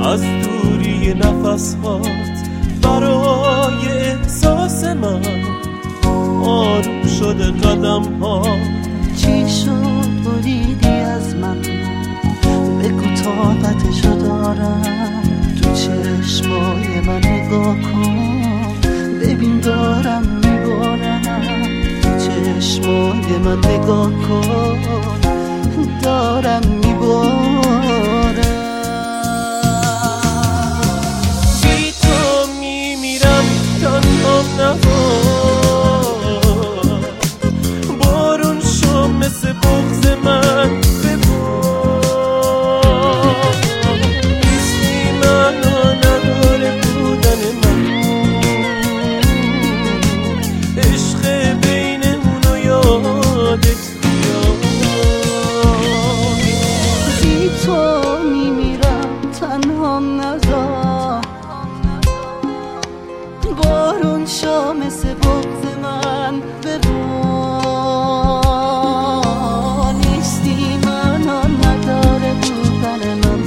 از دوری نفس‌هات برای احساس من آروم شده قدم ها. چی شد بریدی از من؟ بگو طاقتشو دارم. تو چشمای من نگاه کن ببین دارم میبارم. تو چشمای من نگاه کن دارم میبارم. بی تو میمیرم تنها نباش. بارون شو مثل بغض من ببار. نیستی معنا نداره بودن من. عشق بینمونو یادت بیاد. بی تو میمیرم تنها نذار. بارون شو مثل بغض من ببار. نیستی معنا نداره بودن من.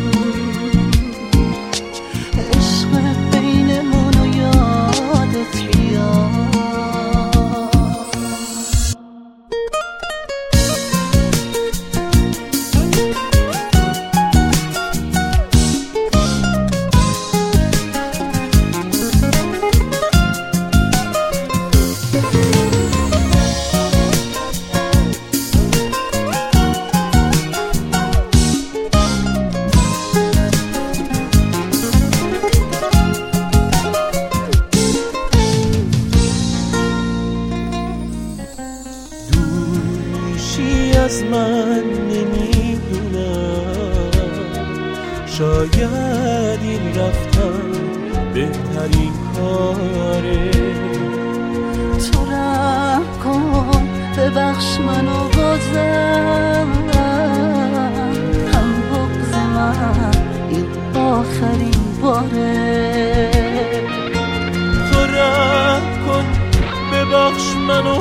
عشق بینمونو یادت بیاد. از من نمیدونم. شاید این رفتن بهترین کاره. تو رحم کن ببخش منو بازم. هم بغض من این آخرین باره. تو رحم کن ببخش منو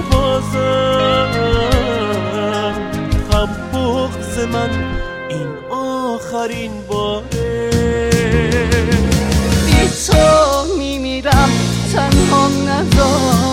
بازم. هم بغض من این آخرین باره. بی تو میمیرم تنها نذار.